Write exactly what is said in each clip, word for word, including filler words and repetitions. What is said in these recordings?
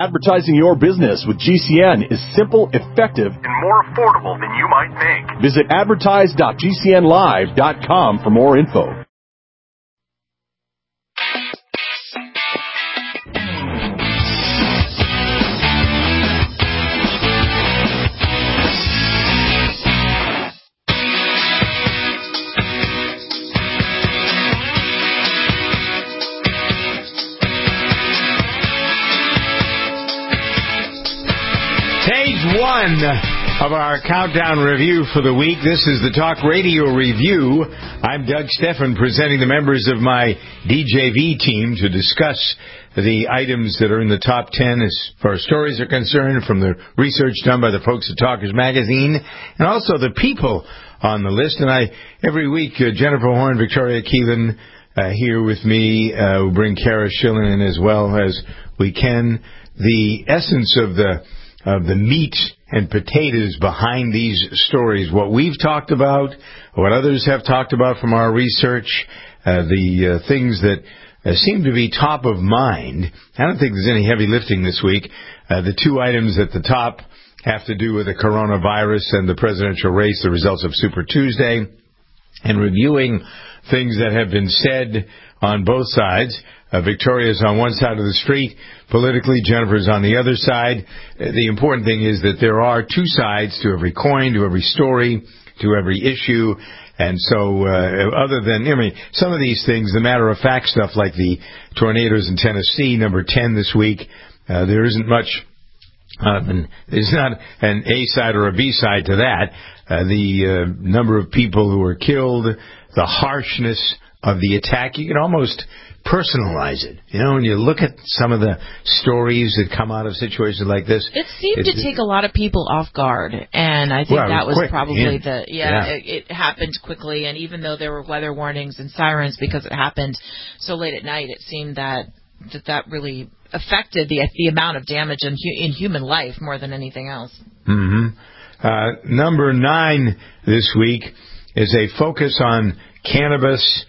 Advertising your business with G C N is simple, effective, and more affordable than you might think. Visit advertise dot g c n live dot com for more info. One of our countdown review for the week. This is the Talk Radio Review. I'm Doug Steffen, presenting the members of my D J V team to discuss the items that are in the top ten as far as stories are concerned from the research done by the folks at Talkers Magazine, and also the people on the list. And I, every week, uh, Jennifer Horn, Victoria Keelan uh, here with me. Uh, we'll bring Kara Schillen in as well as we can. The essence of the of the meat and potatoes behind these stories, what we've talked about, what others have talked about from our research, uh, the uh, things that uh, seem to be top of mind. I don't think there's any heavy lifting this week. Uh, the two items at the top have to do with the coronavirus and the presidential race, the results of Super Tuesday, and reviewing things that have been said on both sides. Uh, Victoria's on one side of the street politically, Jennifer's on the other side. Uh, the important thing is that there are two sides to every coin, to every story, to every issue. And so, uh, other than, I mean, some of these things, the matter-of-fact stuff like the tornadoes in Tennessee, number ten this week, uh, there isn't much, uh, there's not an A side or a B side to that. Uh, the uh, number of people who were killed, the harshness of the attack, you can almost personalize it. You know, when you look at some of the stories that come out of situations like this. It seemed to take a lot of people off guard, and I think well, that was quick, probably yeah. the, yeah, yeah. It, it happened quickly, and even though there were weather warnings and sirens because it happened so late at night, it seemed that that, that really affected the the amount of damage in, in human life more than anything else. Mm-hmm. Uh, number nine this week is a focus on cannabis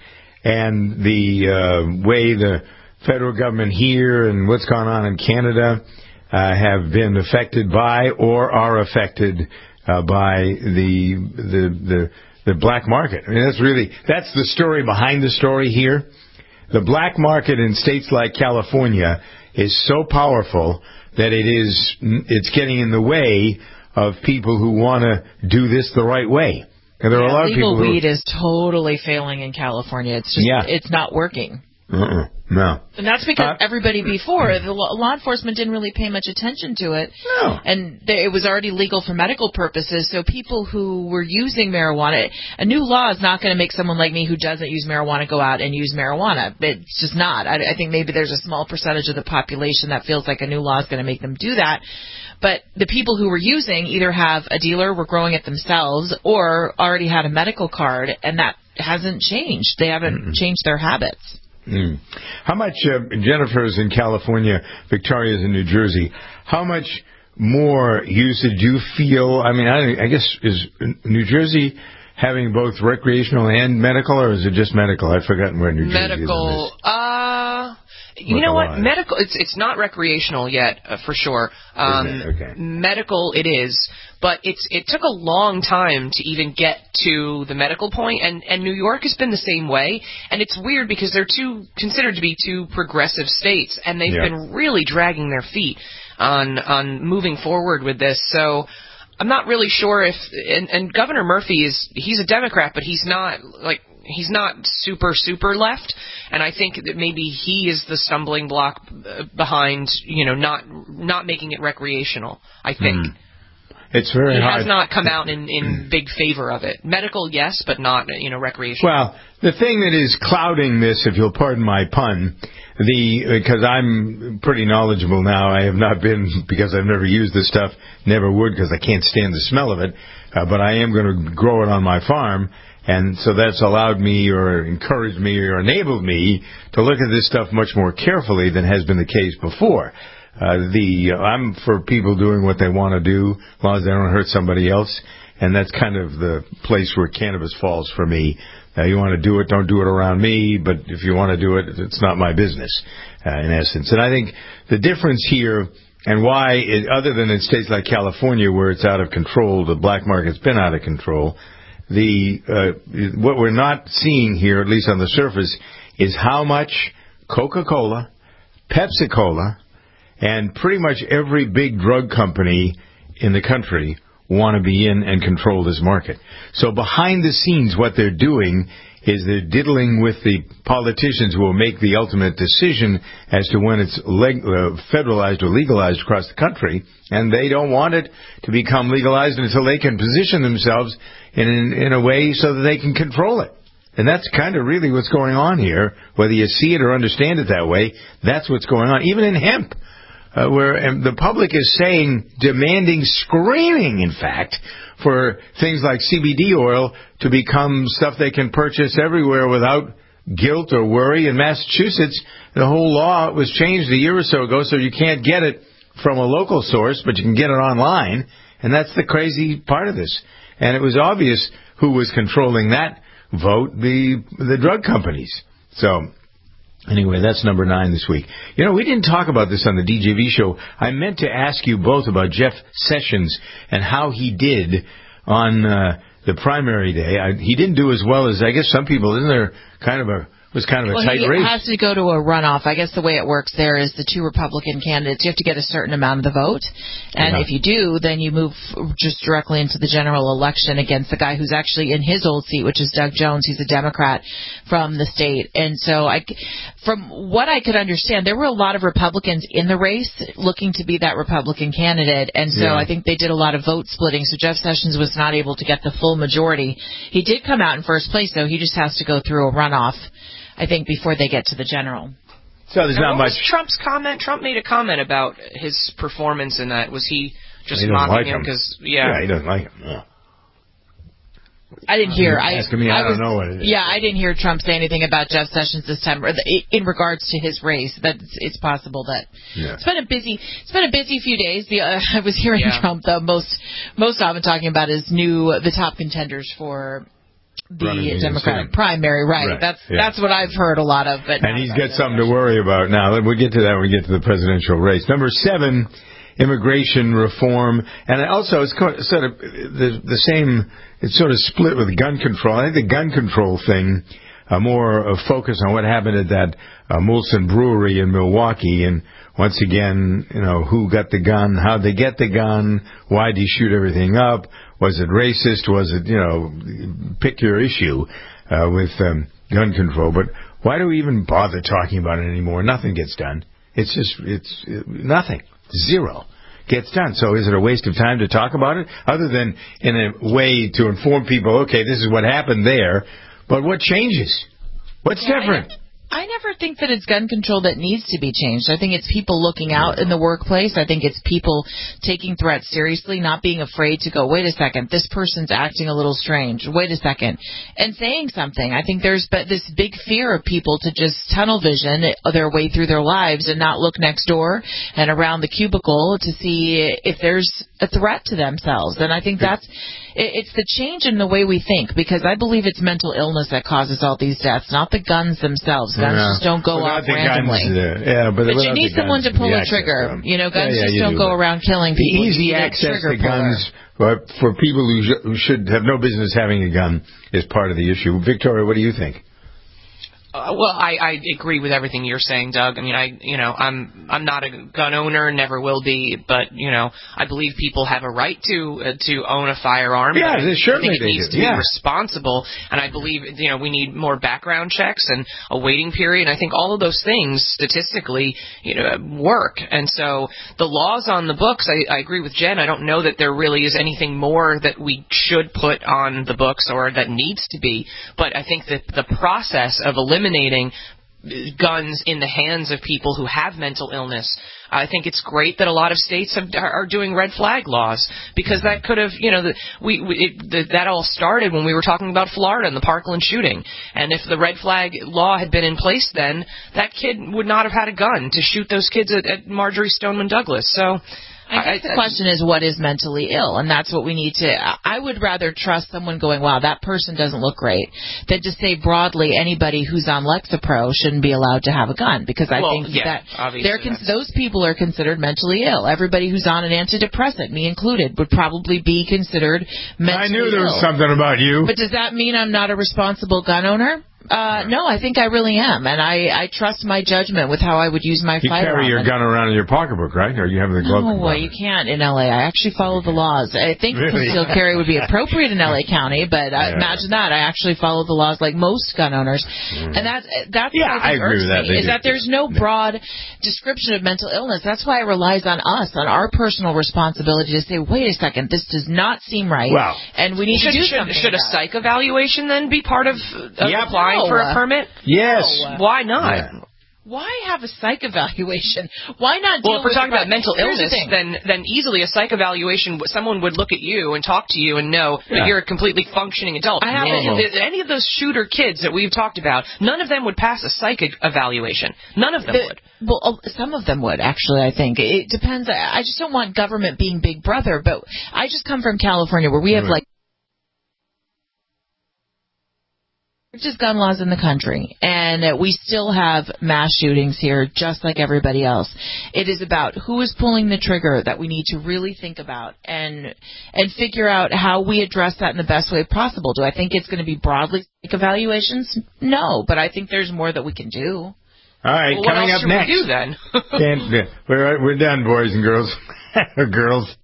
and the uh, way the federal government here and what's gone on in Canada uh, have been affected by or are affected uh, by the, the the the black market. I mean, that's really that's the story behind the story here. The black market in states like California is so powerful that it is it's getting in the way of people who want to do this the right way. And there yeah, are a lot of people legal weed who, is totally failing in California. It's just, yeah. it's not working. Uh-uh. No. And that's because uh, everybody before, the law, law enforcement didn't really pay much attention to it. No. And there, it was already legal for medical purposes, so people who were using marijuana, a new law is not going to make someone like me who doesn't use marijuana go out and use marijuana. It's just not. I, I think maybe there's a small percentage of the population that feels like a new law is going to make them do that. But the people who were using either have a dealer, were growing it themselves, or already had a medical card, and that hasn't changed. They haven't mm-hmm. changed their habits. Mm. How much, uh, Jennifer's in California, Victoria's in New Jersey, how much more usage do you feel, I mean, I, I guess, is New Jersey having both recreational and medical, or is it just medical? I've forgotten where New Jersey medical, is. Medical, uh... You Look know what? alive. Medical. It's it's not recreational yet, uh, for sure. Um, Isn't it? Okay. Medical, it is, but it's it took a long time to even get to the medical point, and and New York has been the same way. And it's weird because they're two considered to be two progressive states, and they've yeah. been really dragging their feet on on moving forward with this. So I'm not really sure if and, and Governor Murphy is he's a Democrat, but he's not like. He's not super, super left, and I think that maybe he is the stumbling block behind, you know, not not making it recreational, I think. Mm. It's very he hard. He has not come out in, in big favor of it. Medical, yes, but not, you know, recreational. Well, the thing that is clouding this, if you'll pardon my pun, the because I'm pretty knowledgeable now. I have not been, because I've never used this stuff, never would because I can't stand the smell of it, uh, but I am going to grow it on my farm. And so that's allowed me or encouraged me or enabled me to look at this stuff much more carefully than has been the case before. Uh, the uh, I'm for people doing what they want to do as long as they don't hurt somebody else. And that's kind of the place where cannabis falls for me. Uh, you want to do it, don't do it around me. But if you want to do it, it's not my business, uh, in essence. And I think the difference here and why, it, other than in states like California where it's out of control, the black market's been out of control, the uh, what we're not seeing here, at least on the surface, is how much Coca-Cola, Pepsi-Cola, and pretty much every big drug company in the country want to be in and control this market. So behind the scenes, what they're doing is they're diddling with the politicians who will make the ultimate decision as to when it's leg- uh, federalized or legalized across the country, and they don't want it to become legalized until they can position themselves in, in, in a way so that they can control it. And that's kind of really what's going on here. Whether you see it or understand it that way, that's what's going on. Even in hemp, uh, where um, the public is saying, demanding, screaming, in fact, for things like C B D oil to become stuff they can purchase everywhere without guilt or worry. In Massachusetts, the whole law was changed a year or so ago, so you can't get it from a local source, but you can get it online. And that's the crazy part of this. And it was obvious who was controlling that vote, the the drug companies. So, anyway, that's number nine this week. You know, we didn't talk about this on the D J V show. I meant to ask you both about Jeff Sessions and how he did on uh, the primary day. I, he didn't do as well as, I guess, some people. Isn't there kind of a... It was kind of a well, tight he race. It has to go to a runoff. I guess the way it works there is the two Republican candidates, you have to get a certain amount of the vote. And yeah. if you do, then you move just directly into the general election against the guy who's actually in his old seat, which is Doug Jones. He's a Democrat from the state. And so I, from what I could understand, there were a lot of Republicans in the race looking to be that Republican candidate. And so yeah. I think they did a lot of vote splitting. So Jeff Sessions was not able to get the full majority. He did come out in first place, though. He just has to go through a runoff, I think, before they get to the general. So there's now, not what much. Was Trump's comment. Trump made a comment about his performance in that. Was he just he mocking like him because yeah. yeah, he doesn't like him. Yeah. I didn't hear. I, asking me, I, I don't was, know what it is. Yeah, I didn't hear Trump say anything about Jeff Sessions this time, or the, in regards to his race. That it's, it's possible that yeah. it's been a busy. It's been a busy few days. The, uh, I was hearing yeah. Trump though most most often talking about his new the top contenders for the Running Democratic the primary, right? right. That's yeah. that's what I've heard a lot of. But and he's got something to worry about now. We'll get to that when we get to the presidential race. Number seven, immigration reform, and also it's sort of the the same. It's sort of split with gun control. I think the gun control thing, uh, more of focus on what happened at that uh, Molson Brewery in Milwaukee, and once again, you know, who got the gun, how'd they get the gun, why'd he shoot everything up, was it racist, was it, you know, pick your issue uh, with um, gun control. But why do we even bother talking about it anymore? Nothing gets done. It's just, it's uh, nothing. Zero gets done. So is it a waste of time to talk about it? Other than in a way to inform people, okay, this is what happened there, but what changes? What's yeah, different? I never think that it's gun control that needs to be changed. I think it's people looking out in the workplace. I think it's people taking threats seriously, not being afraid to go, wait a second, this person's acting a little strange. Wait a second. And saying something. I think there's this big fear of people to just tunnel vision their way through their lives and not look next door and around the cubicle to see if there's a threat to themselves. And I think that's it's the change in the way we think, because I believe it's mental illness that causes all these deaths, not the guns themselves. Guns yeah. just don't go without off randomly. Guns, uh, yeah, but, but you need someone to pull a trigger. You know, guns yeah, yeah, just don't do, go around killing people. The easy access to guns for, for people who, sh- who should have no business having a gun is part of the issue. Victoria, what do you think? Uh, well, I, I agree with everything you're saying, Doug. I mean, I, you know, I'm, I'm not a gun owner, never will be, but you know, I believe people have a right to, uh, to own a firearm. Yeah, I, certainly I think it they needs do. to Yeah. be responsible, and I believe, you know, we need more background checks and a waiting period. And I think all of those things statistically, you know, work. And so the laws on the books, I, I agree with Jen. I don't know that there really is anything more that we should put on the books or that needs to be, but I think that the process of eliminating guns in the hands of people who have mental illness, I think it's great that a lot of states have, are doing red flag laws, because that could have, you know, the, we, we it, the, that all started when we were talking about Florida and the Parkland shooting. And if the red flag law had been in place then, that kid would not have had a gun to shoot those kids at, at Marjorie Stoneman Douglas. So I think the question is, what is mentally ill? And that's what we need to, I would rather trust someone going, wow, that person doesn't look great, than to say broadly anybody who's on Lexapro shouldn't be allowed to have a gun. Because I well, think yeah, that they're con- those people are considered mentally ill. Everybody who's on an antidepressant, me included, would probably be considered mentally ill. I knew there was ill. something about you. But does that mean I'm not a responsible gun owner? Uh, no, I think I really am, and I, I trust my judgment with how I would use my you firearm. You carry your gun around in your pocketbook, right? Or you have the glove No, compartment? you can't in L A. I actually follow the laws. I think really? concealed carry would be appropriate in L A County, but uh, yeah. imagine that. I actually follow the laws like most gun owners. Mm. And that's, that's yeah, what I, think I agree with that. Me, is that there's no broad description of mental illness. That's why it relies on us, on our personal responsibility to say, wait a second, this does not seem right, well, and we need should, to do should, something Should a psych evaluation then be part of, of yep. applying no. for a permit? Yes. No. Why not? Yeah. Why have a psych evaluation? Why not deal Well, if we're with talking about mental Here's illness, the then then easily a psych evaluation, someone would look at you and talk to you and know yeah. that you're a completely functioning adult. I have no. Any of those shooter kids that we've talked about, none of them would pass a psych evaluation. None of them the, would. Well, some of them would, actually, I think. It depends. I just don't want government being big brother, but I just come from California where we have, like, just gun laws in the country, and we still have mass shootings here just like everybody else. It is about who is pulling the trigger that we need to really think about and and figure out how we address that in the best way possible. Do I think it's going to be broadly like evaluations? No, but I think there's more that we can do. All right, well, coming what else up next. We do then? Can't, we're, we're done, boys and girls. Girls.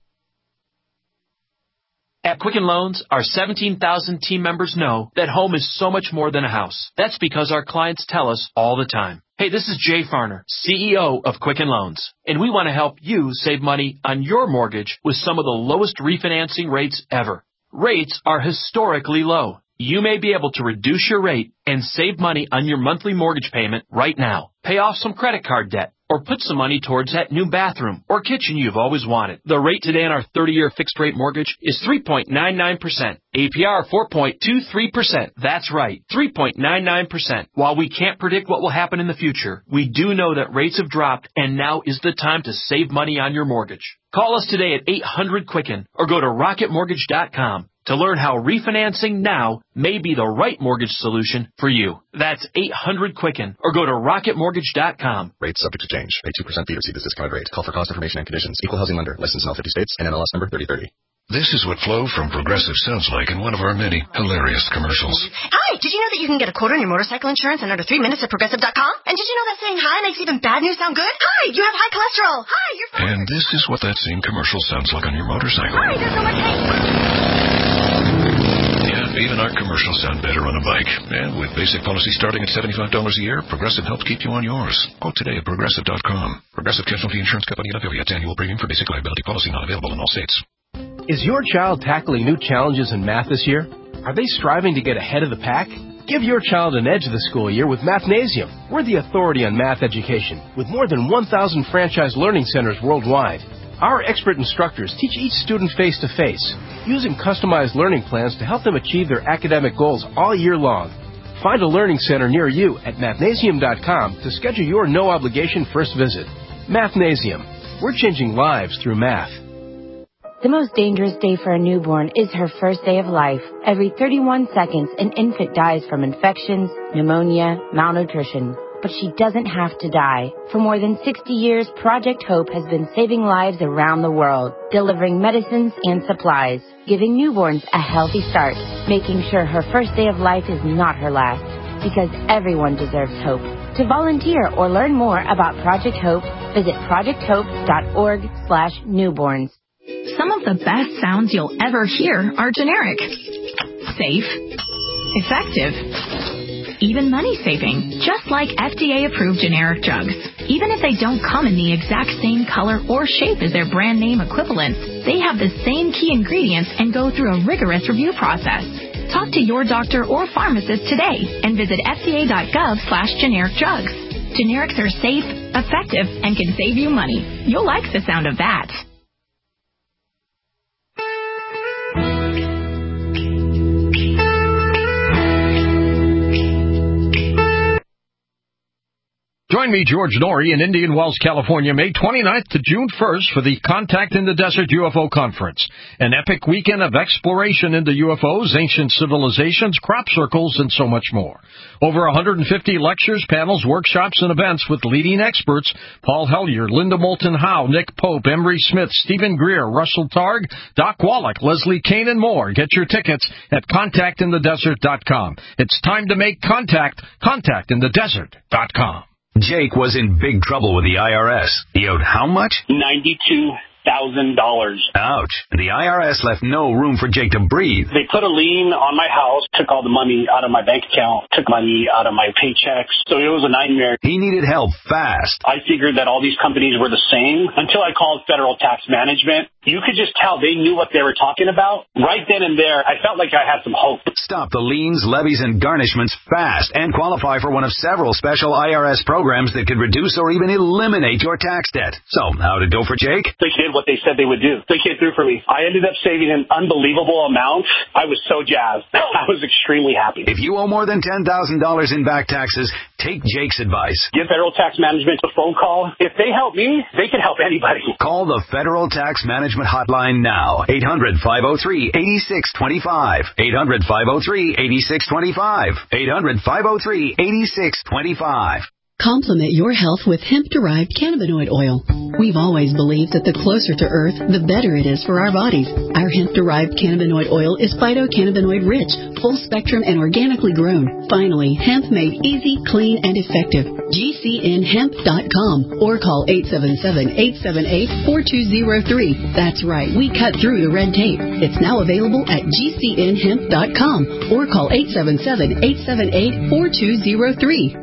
At Quicken Loans, our seventeen thousand team members know that home is so much more than a house. That's because our clients tell us all the time. Hey, this is Jay Farner, C E O of Quicken Loans, and we want to help you save money on your mortgage with some of the lowest refinancing rates ever. Rates are historically low. You may be able to reduce your rate and save money on your monthly mortgage payment right now. Pay off some credit card debt or put some money towards that new bathroom or kitchen you've always wanted. The rate today on our thirty-year fixed-rate mortgage is three point nine nine percent. A P R four point two three percent. That's right, three point nine nine percent. While we can't predict what will happen in the future, we do know that rates have dropped and now is the time to save money on your mortgage. Call us today at eight hundred Quicken or go to rocket mortgage dot com. To learn how refinancing now may be the right mortgage solution for you. That's eight hundred Quicken or go to rocket mortgage dot com. Rates subject to change. Pay two percent fee to receive this discounted rate. Call for cost information and conditions. Equal housing lender. Licensed in all fifty states and N M L S number thirty thirty. This is what Flo from Progressive sounds like in one of our many hilarious commercials. Hi, did you know that you can get a quote on your motorcycle insurance in under three minutes at Progressive dot com? And did you know that saying hi makes even bad news sound good? Hi, you have high cholesterol. Hi, you're fine. And this is what that same commercial sounds like on your motorcycle. Hi, there's so much hate. Even our commercials sound better on a bike. And with basic policy starting at seventy-five dollars a year, Progressive helps keep you on yours. Quote today at Progressive dot com. Progressive Casualty Insurance Company of affiliates. Annual premium for basic liability policy not available in all states. Is your child tackling new challenges in math this year? Are they striving to get ahead of the pack? Give your child an edge this school year with Mathnasium. We're the authority on math education with more than one thousand franchise learning centers worldwide. Our expert instructors teach each student face-to-face, using customized learning plans to help them achieve their academic goals all year long. Find a learning center near you at mathnasium dot com to schedule your no-obligation first visit. Mathnasium. We're changing lives through math. The most dangerous day for a newborn is her first day of life. Every thirty-one seconds, an infant dies from infections, pneumonia, malnutrition. But she doesn't have to die. For more than sixty years, Project Hope has been saving lives around the world, delivering medicines and supplies, giving newborns a healthy start, making sure her first day of life is not her last, because everyone deserves hope. To volunteer or learn more about Project Hope, visit project hope dot org slash newborns. Some of the best sounds you'll ever hear are generic, safe, effective, even money-saving, just like F D A-approved generic drugs. Even if they don't come in the exact same color or shape as their brand name equivalents, they have the same key ingredients and go through a rigorous review process. Talk to your doctor or pharmacist today and visit F D A dot gov slash generic drugs. Generics are safe, effective, and can save you money. You'll like the sound of that. Join me, George Norrie, in Indian Wells, California, May twenty-ninth to June first for the Contact in the Desert U F O Conference, an epic weekend of exploration into U F Os, ancient civilizations, crop circles, and so much more. Over one hundred fifty lectures, panels, workshops, and events with leading experts: Paul Hellyer, Linda Moulton Howe, Nick Pope, Emery Smith, Stephen Greer, Russell Targ, Doc Wallach, Leslie Kane, and more. Get your tickets at contact in the desert dot com. It's time to make contact. contact in the desert dot com. Jake was in big trouble with the I R S. He owed how much? ninety-two thousand dollars. Ouch. The I R S left no room for Jake to breathe. They put a lien on my house, took all the money out of my bank account, took money out of my paychecks. So it was a nightmare. He needed help fast. I figured that all these companies were the same until I called Federal Tax Management. You could just tell they knew what they were talking about. Right then and there, I felt like I had some hope. Stop the liens, levies, and garnishments fast and qualify for one of several special I R S programs that could reduce or even eliminate your tax debt. So, how'd it go for Jake? They did what they said they would do. They came through for me. I ended up saving an unbelievable amount. I was so jazzed. I was extremely happy. If you owe more than ten thousand dollars in back taxes, take Jake's advice. Give Federal Tax Management a phone call. If they help me, they can help anybody. Call the Federal Tax Management Hotline now. eight hundred, five oh three, eight six two five. eight hundred, five oh three, eight six two five. eight hundred, five oh three, eight six two five. Complement your health with hemp-derived cannabinoid oil. We've always believed that the closer to Earth, the better it is for our bodies. Our hemp-derived cannabinoid oil is phytocannabinoid-rich, full-spectrum, and organically grown. Finally, hemp made easy, clean, and effective. G C N hemp dot com or call eight seven seven, eight seven eight, four two zero three. That's right, we cut through the red tape. It's now available at G C N hemp dot com or call eight seven seven, eight seven eight, four two zero three.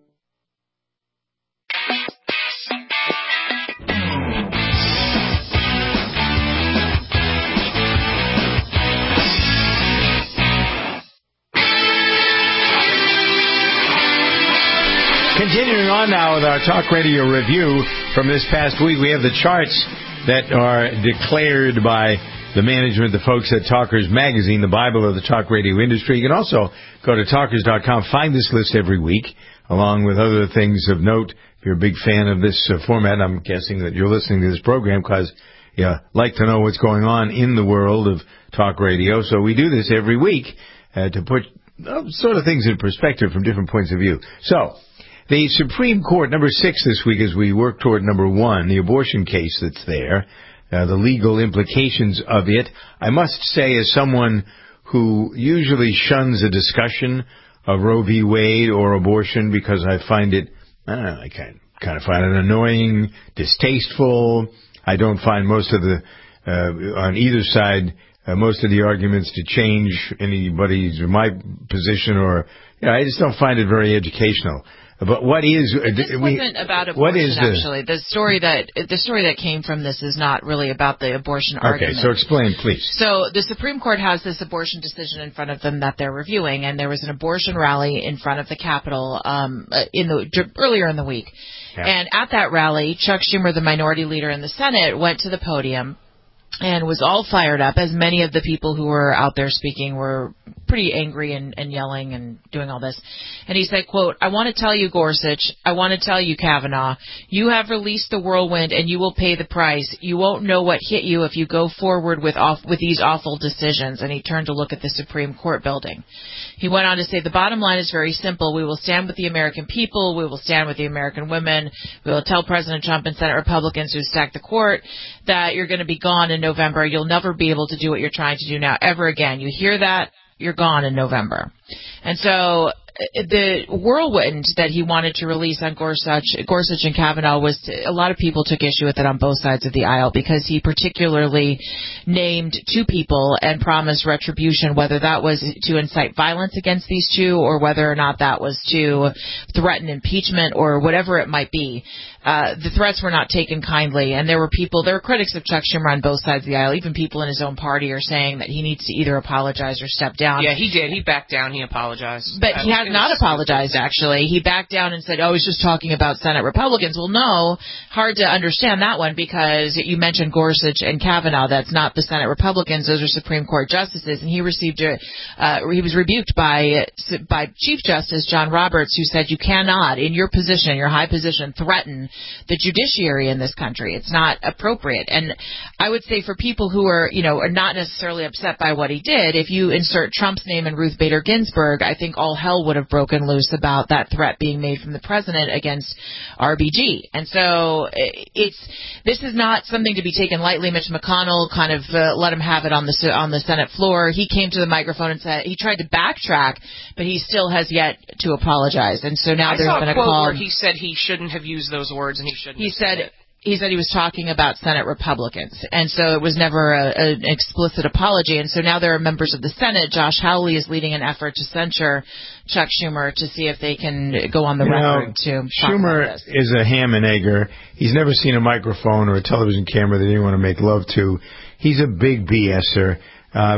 Continuing on now with our Talk Radio review from this past week, we have the charts that are declared by the management, the folks at Talkers Magazine, the Bible of the talk radio industry. You can also go to talkers dot com, find this list every week, along with other things of note. If you're a big fan of this uh, format, I'm guessing that you're listening to this program because you like to know what's going on in the world of talk radio. So we do this every week uh, to put uh, sort of things in perspective from different points of view. So, the Supreme Court, number six this week, as we work toward number one, the abortion case that's there, uh, the legal implications of it. I must say, as someone who usually shuns a discussion of Roe v. Wade or abortion because I find it, I don't know, I kind kind of find it annoying, distasteful. I don't find most of the, uh, on either side, uh, most of the arguments to change anybody's, or my position, or, you know, I just don't find it very educational. But what is this we, wasn't about abortion? What is the, actually, the story that the story that came from this is not really about the abortion okay, argument. Okay, so explain, please. So the Supreme Court has this abortion decision in front of them that they're reviewing, and there was an abortion rally in front of the Capitol um, in the earlier in the week. Yeah. And at that rally, Chuck Schumer, the minority leader in the Senate, went to the podium and was all fired up, as many of the people who were out there speaking were pretty angry and, and yelling and doing all this. And he said, quote, "I want to tell you, Gorsuch, I want to tell you, Kavanaugh, you have released the whirlwind and you will pay the price. You won't know what hit you if you go forward with off, with these awful decisions." And he turned to look at the Supreme Court building. He went on to say, "The bottom line is very simple. We will stand with the American people. We will stand with the American women. We will tell President Trump and Senate Republicans who stack the court that you're going to be gone in November. You'll never be able to do what you're trying to do now ever again. You hear that? You're gone in November." And so the whirlwind that he wanted to release on Gorsuch, Gorsuch and Kavanaugh was to, a lot of people took issue with it on both sides of the aisle because he particularly named two people and promised retribution, whether that was to incite violence against these two or whether or not that was to threaten impeachment or whatever it might be. uh, the threats were not taken kindly. And there were people, there were critics of Chuck Schumer on both sides of the aisle. Even people in his own party are saying that he needs to either apologize or step down. Yeah, he did. He backed down. He apologized. But he has not apologized, actually. He backed down and said, oh, he's just talking about Senate Republicans. Well, no, hard to understand that one because you mentioned Gorsuch and Kavanaugh. That's not the Senate Republicans. Those are Supreme Court justices. And he received a, uh, he was rebuked by, by Chief Justice John Roberts, who said you cannot, in your position, your high position, threaten the judiciary in this country. It's not appropriate. And I would say for people who are, you know, are not necessarily upset by what he did, if you insert Trump's name and Ruth Bader Ginsburg, I think all hell would have broken loose about that threat being made from the president against R B G. And so it's this is not something to be taken lightly. Mitch McConnell kind of uh, let him have it on the on the Senate floor. He came to the microphone and said he tried to backtrack, but he still has yet to apologize. And so now I there's saw been a a quote call. where he said he shouldn't have used those words and he shouldn't. He have said, said. it. He said he was talking about Senate Republicans, and so it was never a, an explicit apology. And so now there are members of the Senate. Josh Hawley is leading an effort to censure Chuck Schumer to see if they can go on the you record know, to talk Schumer about this. is a ham and egger. He's never seen a microphone or a television camera that he didn't want to make love to. He's a big BSer. Uh,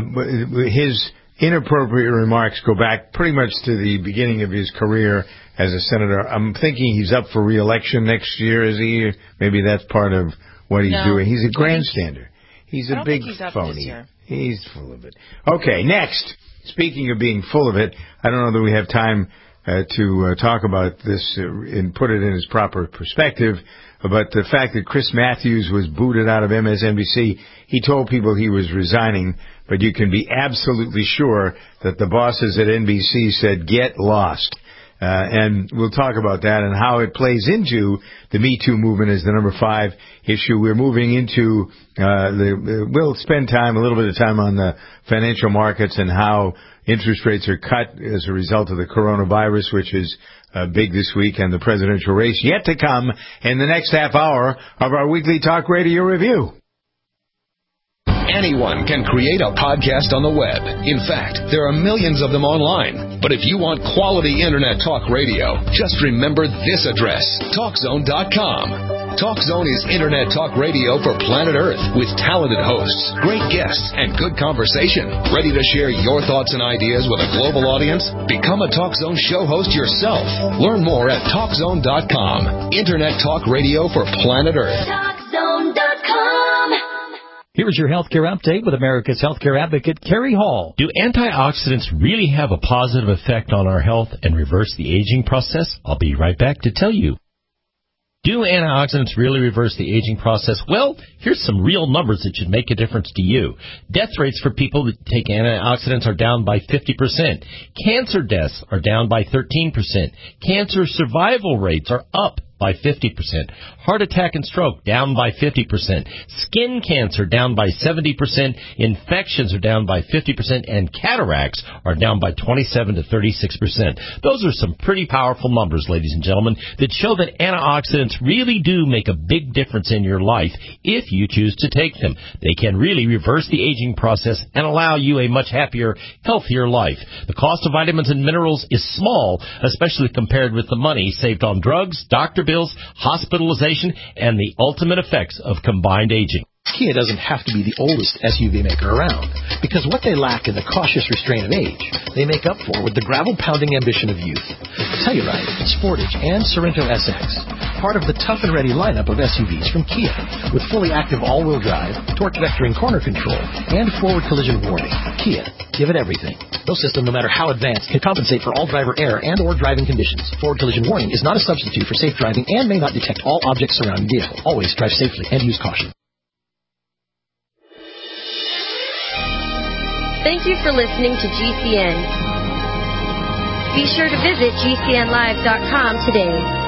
his inappropriate remarks go back pretty much to the beginning of his career as a senator. I'm thinking he's up for re-election next year, is he? Maybe that's part of what he's no. doing. He's a grandstander. He's I a don't big think he's up phony. this year. He's full of it. Okay, next. Speaking of being full of it, I don't know that we have time uh, to uh, talk about this uh, and put it in its proper perspective, but the fact that Chris Matthews was booted out of M S N B C, he told people he was resigning, but you can be absolutely sure that the bosses at N B C said, get lost. Uh, and we'll talk about that and how it plays into the Me Too movement as the number five issue. We're moving into, uh, the, we'll spend time, a little bit of time on the financial markets and how interest rates are cut as a result of the coronavirus, which is uh, big this week, and the presidential race yet to come in the next half hour of our weekly talk radio review. Anyone can create a podcast on the web. In fact, there are millions of them online. But if you want quality Internet talk radio, just remember this address, talk zone dot com. TalkZone is Internet talk radio for planet Earth with talented hosts, great guests, and good conversation. Ready to share your thoughts and ideas with a global audience? Become a TalkZone show host yourself. Learn more at talk zone dot com. Internet talk radio for planet Earth. talk zone dot com. Here's your healthcare update with America's healthcare advocate, Carrie Hall. Do antioxidants really have a positive effect on our health and reverse the aging process? I'll be right back to tell you. Do antioxidants really reverse the aging process? Well, here's some real numbers that should make a difference to you. Death rates for people that take antioxidants are down by fifty percent. Cancer deaths are down by thirteen percent. Cancer survival rates are up by fifty percent. Heart attack and stroke down by fifty percent. Skin cancer down by seventy percent. Infections are down by fifty percent. And cataracts are down by twenty-seven to thirty-six percent. Those are some pretty powerful numbers, ladies and gentlemen, that show that antioxidants really do make a big difference in your life if you choose to take them. They can really reverse the aging process and allow you a much happier, healthier life. The cost of vitamins and minerals is small, especially compared with the money saved on drugs, doctor bills, hospitalization, and the ultimate effects of combined aging. Kia doesn't have to be the oldest S U V maker around, because what they lack in the cautious restraint of age, they make up for with the gravel-pounding ambition of youth. Telluride, Sportage, and Sorento S X, part of the tough and ready lineup of S U Vs from Kia, with fully active all-wheel drive, torque vectoring corner control, and forward collision warning. Kia, give it everything. No system, no matter how advanced, can compensate for all driver error and or driving conditions. Forward collision warning is not a substitute for safe driving and may not detect all objects surrounding vehicle. Always drive safely and use caution. Thank you for listening to G C N. Be sure to visit G C N live dot com today.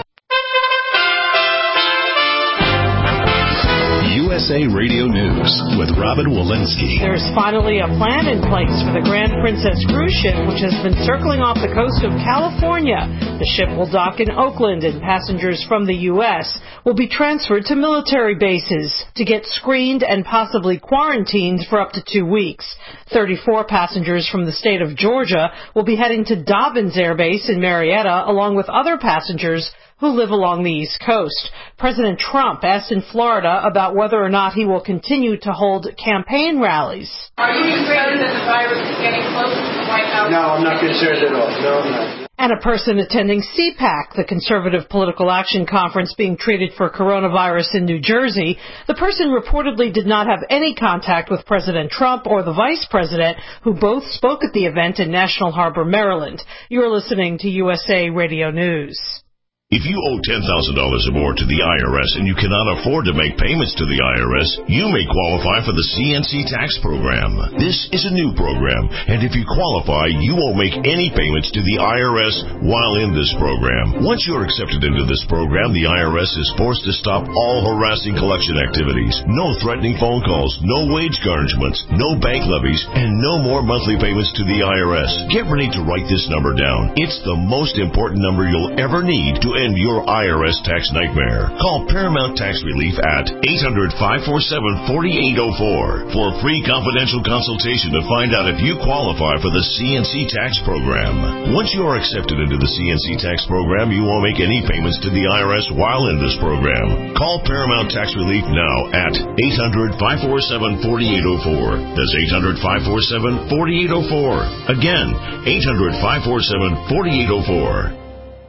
U S A Radio News with Robin Walensky. There's finally a plan in place for the Grand Princess cruise ship, which has been circling off the coast of California. The ship will dock in Oakland, and passengers from the U S will be transferred to military bases to get screened and possibly quarantined for up to two weeks. thirty-four passengers from the state of Georgia will be heading to Dobbins Air Base in Marietta, along with other passengers who live along the East Coast. President Trump asked in Florida about whether or not he will continue to hold campaign rallies. Are you concerned that the virus is getting close to the White House? No, I'm not concerned at all. No, I'm not. And a person attending C PAC, the Conservative Political Action Conference being treated for coronavirus in New Jersey. The person reportedly did not have any contact with President Trump or the Vice President, who both spoke at the event in National Harbor, Maryland. You're listening to U S A Radio News. If you owe ten thousand dollars or more to the I R S and you cannot afford to make payments to the I R S, you may qualify for the C N C tax program. This is a new program, and if you qualify, you won't make any payments to the I R S while in this program. Once you're accepted into this program, the I R S is forced to stop all harassing collection activities. No threatening phone calls, no wage garnishments, no bank levies, and no more monthly payments to the I R S. Get ready to write this number down. It's the most important number you'll ever need to end your I R S tax nightmare. Call Paramount Tax Relief at eight hundred, five four seven, four eight zero four for a free confidential consultation to find out if you qualify for the C N C tax program. Once you are accepted into the C N C tax program, you won't make any payments to the I R S while in this program. Call Paramount Tax Relief now at eight hundred, five four seven, four eight zero four. That's eight hundred, five four seven, four eight zero four. Again, eight hundred, five four seven, four eight zero four.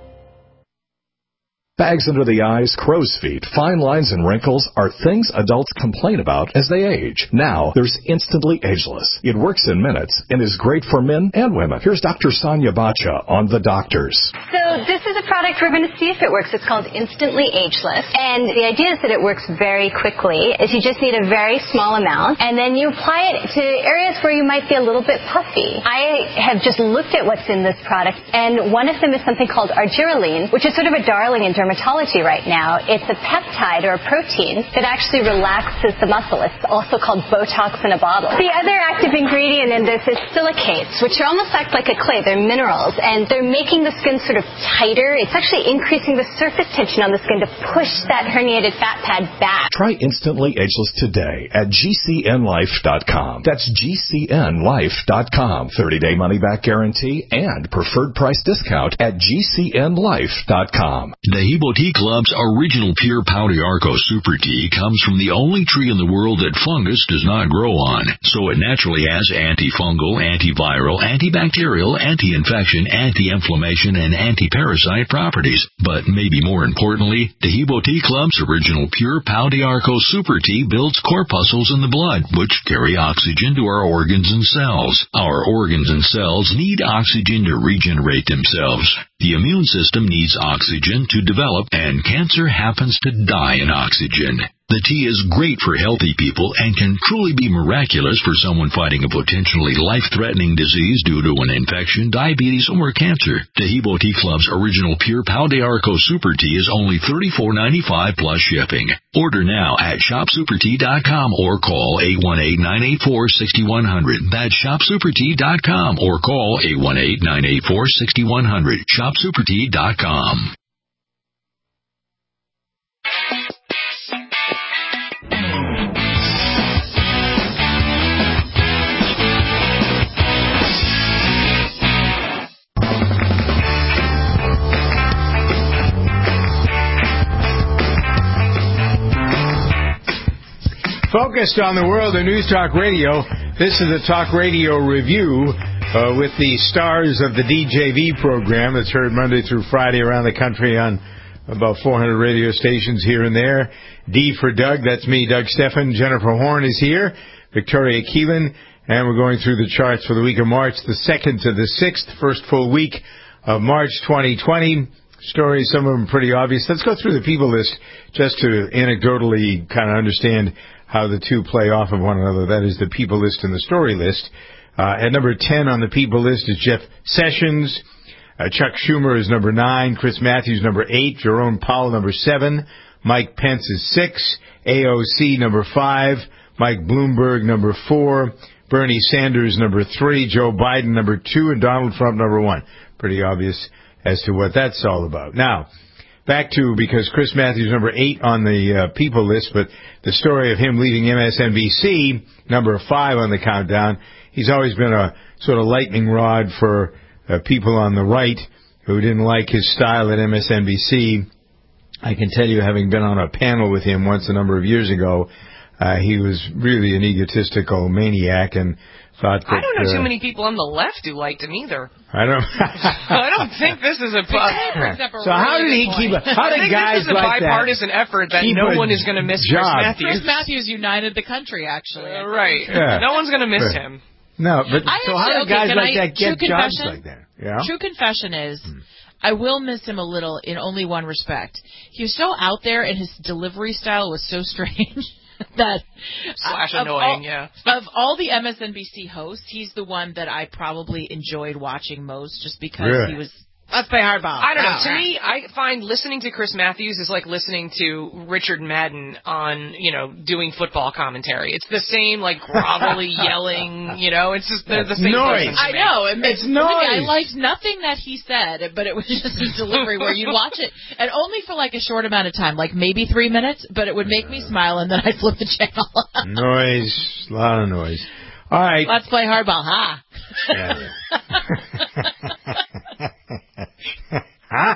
Bags under the eyes, crow's feet, fine lines, and wrinkles are things adults complain about as they age. Now, there's Instantly Ageless. It works in minutes and is great for men and women. Here's Doctor Sonia Bacha on The Doctors. So this is a product we're going to see if it works. It's called Instantly Ageless. And the idea is that it works very quickly. Is you just need a very small amount, and then you apply it to areas where you might be a little bit puffy. I have just looked at what's in this product, and one of them is something called argireline, which is sort of a darling in dermatology right now. It's a peptide or a protein that actually relaxes the muscle. It's also called Botox in a bottle. The other active ingredient in this is silicates, which are almost act like a clay. They're minerals, and they're making the skin sort of tighter. It's actually increasing the surface tension on the skin to push that herniated fat pad back. Try Instantly Ageless today at G C N life dot com. That's G C N life dot com. thirty-day money-back guarantee and preferred price discount at G C N life dot com. The Hebo Tea Club's original pure Pau d'Arco Super Tea comes from the only tree in the world that fungus does not grow on, so it naturally has antifungal, antiviral, antibacterial, anti-infection, anti-inflammation, and anti-parasite properties. But maybe more importantly, the Hebo Tea Club's original pure Pau d'Arco Super Tea builds corpuscles in the blood, which carry oxygen to our organs and cells. Our organs and cells need oxygen to regenerate themselves. The immune system needs oxygen to develop, and cancer happens to die in oxygen. The tea is great for healthy people and can truly be miraculous for someone fighting a potentially life-threatening disease due to an infection, diabetes, or cancer. The Hebo Tea Club's original pure Pau d'Arco Super Tea is only thirty-four ninety-five plus shipping. Order now at shop super tea dot com or call eight one eight, nine eight four, six one zero zero. That's shop super tea dot com or call eight one eight, nine eight four, six one zero zero. shop super tea dot com. Focused on the world of News Talk Radio, this is a Talk Radio review uh, with the stars of the D J V program that's heard Monday through Friday around the country on about four hundred radio stations here and there. D for Doug, that's me, Doug Stephan. Jennifer Horn is here, Victoria Keelan, and we're going through the charts for the week of March the second to the sixth, first full week of March twenty twenty. Stories, some of them pretty obvious. Let's go through the people list just to anecdotally kind of understand how the two play off of one another. That is the people list and the story list. Uh, at number ten on the people list is Jeff Sessions. Uh, Chuck Schumer is number nine. Chris Matthews, number eight. Jerome Powell, number seven. Mike Pence is six. A O C, number five. Mike Bloomberg, number four. Bernie Sanders, number three. Joe Biden, number two. And Donald Trump, number one. Pretty obvious as to what that's all about. Now, back to, because Chris Matthews number eight on the uh, people list, but the story of him leaving M S N B C, number five on the countdown. He's always been a sort of lightning rod for uh, people on the right who didn't like his style at M S N B C I can tell you, having been on a panel with him once a number of years ago, uh, he was really an egotistical maniac and thought that... I don't know uh, too many people on the left who liked him either. I don't... I don't think this is a... So how did he keep... A, how did I think guys this is a like bipartisan that effort that keep no a one is going to miss job? Chris Matthews. Chris Matthews united the country, actually. Uh, right. Yeah. No one's going to miss Right. him. No, but I so actually, how did okay, guys can like I, that get true jobs confession, like that? Yeah. True confession is, I will miss him a little in only one respect. He was so out there, and his delivery style was so strange that Slash of annoying, all, yeah. Of all the M S N B C hosts, he's the one that I probably enjoyed watching most, just because Really? he was. Let's play hardball. I don't know. Oh, To right. me, I find listening to Chris Matthews is like listening to Richard Madden on, you know, doing football commentary. It's the same, like, grovelly yelling, you know, it's just, they're the same Noise. person to I me. know. It It's makes, I noise. liked nothing that he said, but it was just his delivery where you'd watch it, and only for like a short amount of time, like maybe three minutes, but it would make me smile, and then I'd flip the channel. Noise. A lot of noise. All right. Let's play hardball, ha! Yeah, huh?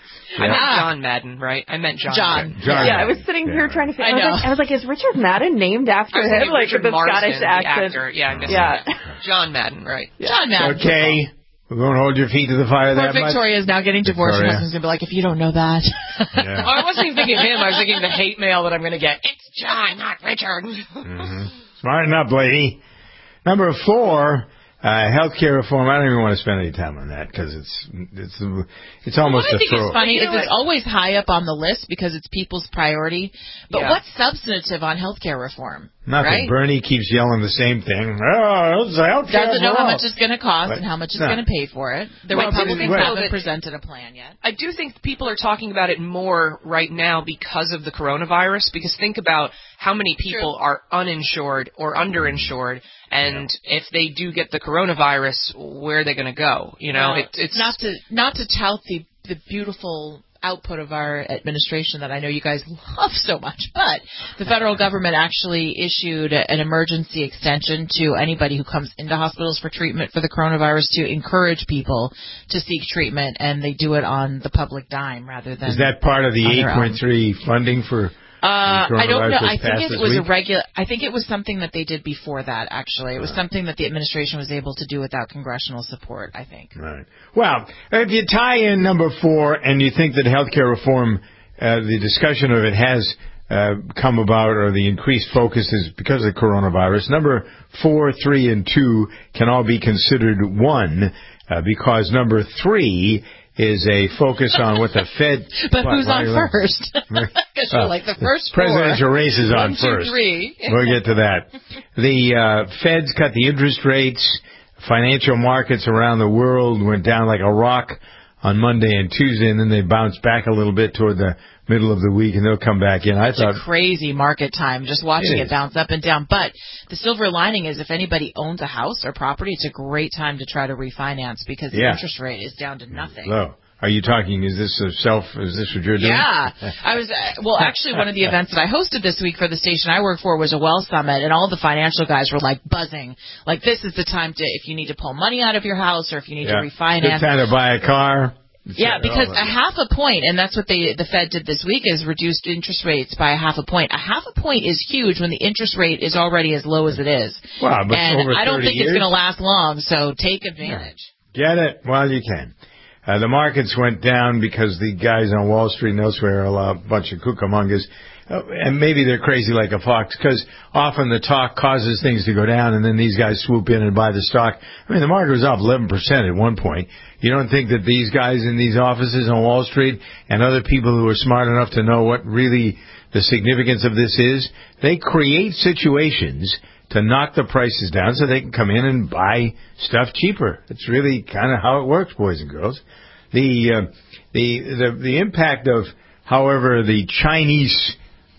I Yeah. meant John Madden, right? I meant John. John. John. Yeah, I was sitting here trying to figure. I I, was know. like, I was like, is Richard Madden named after I was him? thinking Like Richard with the Marsden, Scottish the accent. actor. Yeah, I'm guessing Yeah. that. John Madden, right. John Madden. Okay. We're going to hold your feet to the fire Poor that much. Victoria is now getting divorced. Her Victoria. husband's going to be like, if you don't know that. Yeah. Oh, I wasn't even thinking of him. I was thinking the hate mail that I'm going to get. It's John, not Richard. Mm-hmm. Smart enough, lady. Number four, uh, healthcare reform. I don't even want to spend any time on that because it's it's it's almost What I a think throw. is funny You is know it's always high up on the list because it's people's priority. But Yeah. what's substantive on healthcare reform? Nothing. Right? Bernie keeps yelling the same thing. Oh, it's healthcare Doesn't know for how all. much it's going to cost But- and how much it's no. going to pay for it. The Well, Republicans people think, though, haven't that- presented a plan yet. I do think people are talking about it more right now because of the coronavirus, because think about how many people True. are uninsured or underinsured, and if they do get the coronavirus, where are they going to go? You know, Well, it, it's not to not to tout the the beautiful output of our administration that I know you guys love so much, but the federal government actually issued an emergency extension to anybody who comes into hospitals for treatment for the coronavirus to encourage people to seek treatment, and they do it on the public dime rather than. Is that part of the on eight their own. point three funding for? Uh, the I don't know. coronavirus I was think passed it this was a week? regular. I think it was something that they did before that. Actually, it was something that the administration was able to do without congressional support. I think. Right. Well, if you tie in number four and you think that healthcare reform, uh, the discussion of it has uh, come about, or the increased focus is because of the coronavirus, number four, three, and two can all be considered one, uh, because number three is a focus on what the Fed... But what, who's on what- first? Because you're Uh, like the first four. presidential race is on One, two, first. three. We'll get to that. The uh, Feds cut the interest rates. Financial markets around the world went down like a rock on Monday and Tuesday, and then they bounced back a little bit toward the middle of the week, and they'll come back in. I It's thought, a crazy market time, just watching It it, is. bounce up and down. But the silver lining is if anybody owns a house or property, it's a great time to try to refinance because the Yeah. interest rate is down to nothing. low. Are you talking? Is this a self? Is this what you're doing? Yeah, I was. Uh, well, actually, one of the events that I hosted this week for the station I work for was a Well Summit, and all the financial guys were like buzzing, like this is the time to, if you need to pull money out of your house or if you need Yeah. to refinance. Good time to buy a car. Yeah, because Oh, a half a point, and that's what they, the Fed did this week, is reduced interest rates by a half a point. A half a point is huge when the interest rate is already as low as it is. Wow, but and over I don't thirty think it's years? going to last long, so take advantage. Get it while you can. Uh, the markets went down because the guys on Wall Street and elsewhere are a bunch of cucamongas. Uh, and maybe they're crazy like a fox, because often the talk causes things to go down, and then these guys swoop in and buy the stock. I mean, the market was up eleven percent at one point. You don't think that these guys in these offices on Wall Street and other people who are smart enough to know what really the significance of this is, they create situations to knock the prices down so they can come in and buy stuff cheaper. It's really kind of how it works, boys and girls. The uh, the the the impact of, however, the Chinese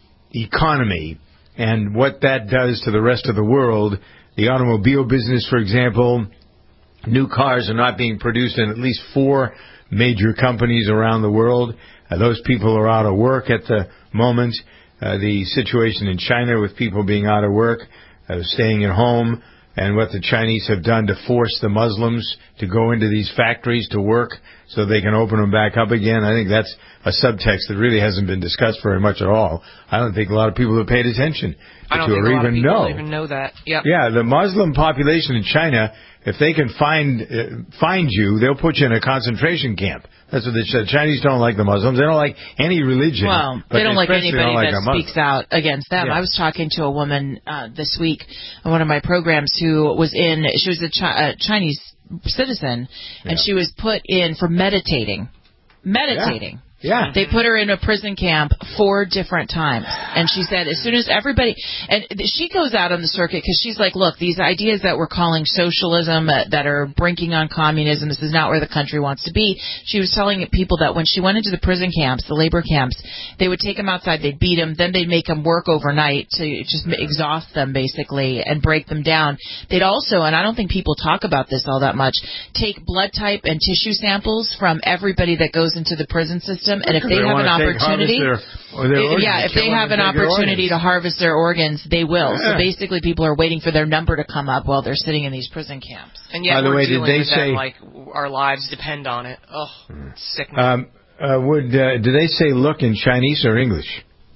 economy and what that does to the rest of the world, the automobile business, for example, new cars are not being produced in at least four major companies around the world. Uh, those people are out of work at the moment. Uh, the situation in China with people being out of work, uh, staying at home, and what the Chinese have done to force the Muslims to go into these factories to work so they can open them back up again. I think that's a subtext that really hasn't been discussed very much at all. I don't think a lot of people have paid attention I don't to think or a lot even of people know. even know that. Yep. Yeah, the Muslim population in China, if they can find uh, find you, they'll put you in a concentration camp. That's what the Chinese don't like the Muslims. They don't like any religion. Well, but they don't like especially anybody don't like that the speaks out against them. Yeah. I was talking to a woman uh, this week on one of my programs who was in, she was a, Chi- a Chinese citizen, and Yeah. she was put in for meditating. Meditating. Yeah. They put her in a prison camp four different times. And she said as soon as everybody, and she goes out on the circuit because she's like, look, these ideas that we're calling socialism, uh, that are brinking on communism, this is not where the country wants to be. She was telling people that when she went into the prison camps, the labor camps, they would take them outside, they'd beat them, then they'd make them work overnight to just exhaust them basically and break them down. They'd also, and I don't think people talk about this all that much, take blood type and tissue samples from everybody that goes into the prison system. And if they, They have an wanna take, opportunity, harvest their, or their if- organs, yeah, if kill they them have and an take their opportunity organs. to harvest their organs, they will. Yeah. So basically, people are waiting for their number to come up while they're sitting in these prison camps. And yet By the we're way, did dealing they with say- them like our lives depend on it. Oh, it's sickening. Um, uh, would uh, do they say look in Chinese or English?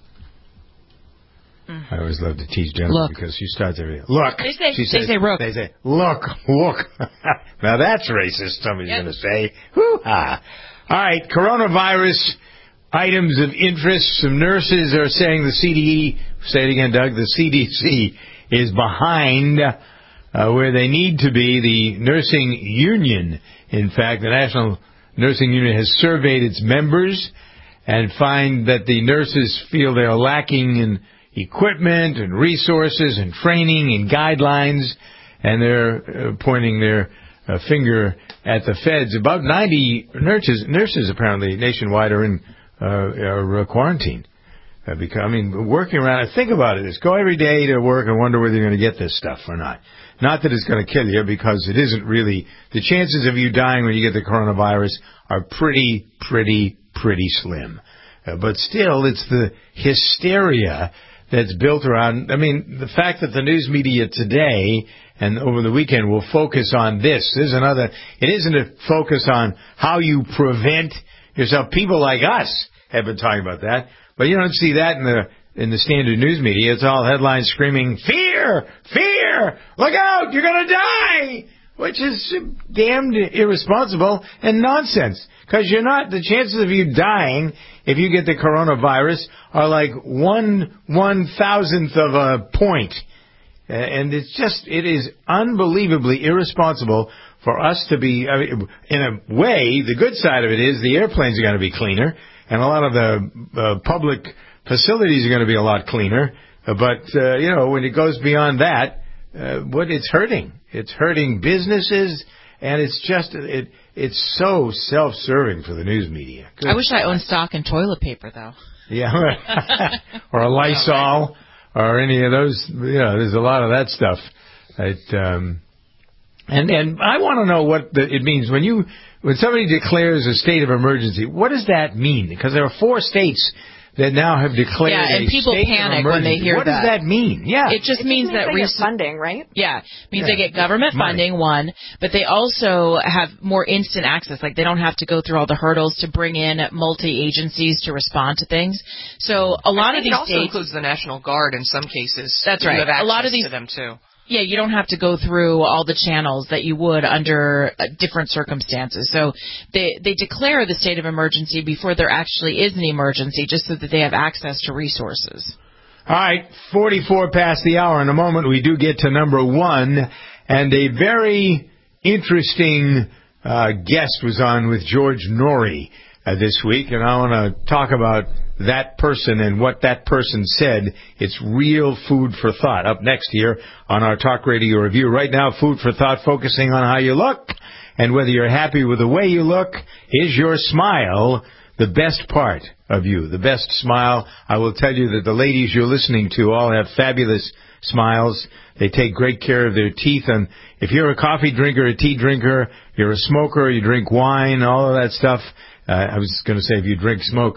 I always love to teach Jennifer Look. because she starts everything. Look. They say- she they says, say rook. They say look, look. Now that's racist. Somebody's Yep. going to say. Hoo-ha. All right, coronavirus items of interest. Some nurses are saying the C D C. Say it again, Doug. The C D C is behind uh, where they need to be. The nursing union, in fact, the National Nursing Union has surveyed its members and find that the nurses feel they are lacking in equipment and resources and training and guidelines, and they're uh, pointing their uh, finger at the feds. About ninety nurses, nurses apparently nationwide are in uh, are uh, quarantine. Uh, because, I mean, working around, think about it, is go every day to work and wonder whether you're going to get this stuff or not. Not that it's going to kill you, because it isn't really, the chances of you dying when you get the coronavirus are pretty, pretty, pretty slim. Uh, but still, it's the hysteria that's built around, I mean, the fact that the news media today and over the weekend will focus on this. There's another, it isn't a focus on how you prevent yourself. People like us have been talking about that, but you don't see that in the in the standard news media. It's all headlines screaming, fear, fear, look out, you're going to die, which is damned irresponsible and nonsense. Because you're not, the chances of you dying if you get the coronavirus are like one one thousandth of a point. And it's just, it is unbelievably irresponsible for us to be, I mean, in a way, the good side of it is the airplanes are going to be cleaner, and a lot of the uh, public facilities are going to be a lot cleaner. Uh, but, uh, you know, when it goes beyond that, uh, what it's hurting. It's hurting businesses, and it's just, it it's so self-serving for the news media. Good. I wish I owned stock in toilet paper, though. Yeah, or a Lysol, or any of those. You know, there's a lot of that stuff. It, um, and and I want to know what the, it means when you when somebody declares a state of emergency. What does that mean? Because there are four states that now have declared yeah, and a people state panic of when they emergency. hear what that. What does that mean? Yeah, it just it means just that they res- get funding, right? Yeah, it means Yeah. they get government Money. funding, one, but they also have more instant access. Like, they don't have to go through all the hurdles to bring in multi-agencies to respond to things. So a lot I of think these it also states, includes the National Guard in some cases. That's You right. have access A lot of these- to them too. yeah, you don't have to go through all the channels that you would under uh, different circumstances. So they they declare the state of emergency before there actually is an emergency, just so that they have access to resources. All right, forty-four past the hour. In a moment, we do get to number one, and a very interesting uh, guest was on with George Norrie uh, this week, and I want to talk about that person and what that person said. It's real food for thought. Up next here on our Talk Radio Review. Right now, food for thought focusing on how you look and whether you're happy with the way you look. Is your smile the best part of you? The best smile. I will tell you that the ladies you're listening to all have fabulous smiles. They take great care of their teeth. And if you're a coffee drinker, a tea drinker, you're a smoker, you drink wine, all of that stuff. Uh, I was going to say if you drink smoke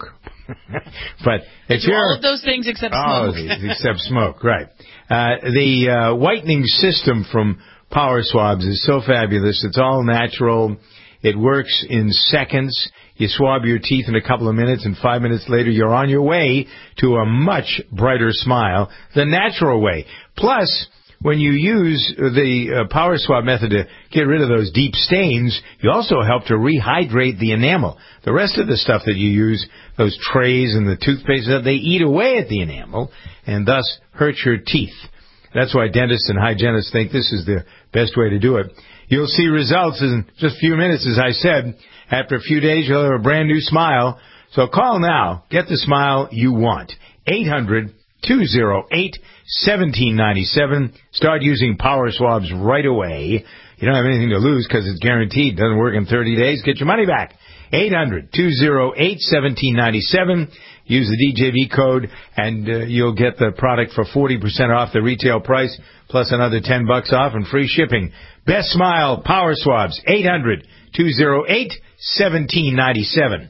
But if Do you're all of those things except oh, smoke. except smoke, right? Uh, the uh, whitening system from Power Swabs is so fabulous. It's all natural. It works in seconds. You swab your teeth in a couple of minutes, and five minutes later, you're on your way to a much brighter smile, the natural way. Plus, when you use the uh, Power Swab method to get rid of those deep stains, you also help to rehydrate the enamel. The rest of the stuff that you use, those trays and the toothpaste, they eat away at the enamel and thus hurt your teeth. That's why dentists and hygienists think this is the best way to do it. You'll see results in just a few minutes, as I said. After a few days, you'll have a brand new smile. So call now. Get the smile you want. eight hundred, two oh eight, one seven nine seven. Start using Power Swabs right away. You don't have anything to lose because it's guaranteed. Doesn't work in thirty days. Get your money back. eight hundred, two oh eight, one seven nine seven. Use the D J V code, and uh, you'll get the product for forty percent off the retail price, plus another ten bucks off and free shipping. Best Smile Power Swabs, eight hundred, two oh eight, one seven nine seven.